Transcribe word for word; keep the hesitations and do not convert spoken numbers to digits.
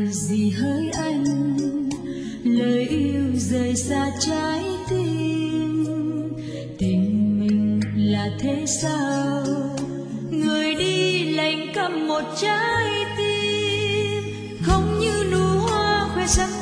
gì hỡi anh, lời yêu rời xa trái tim. Tình mình là thế sao, người đi lạnh câm một trái tim. Không như nụ hoa khoe sắc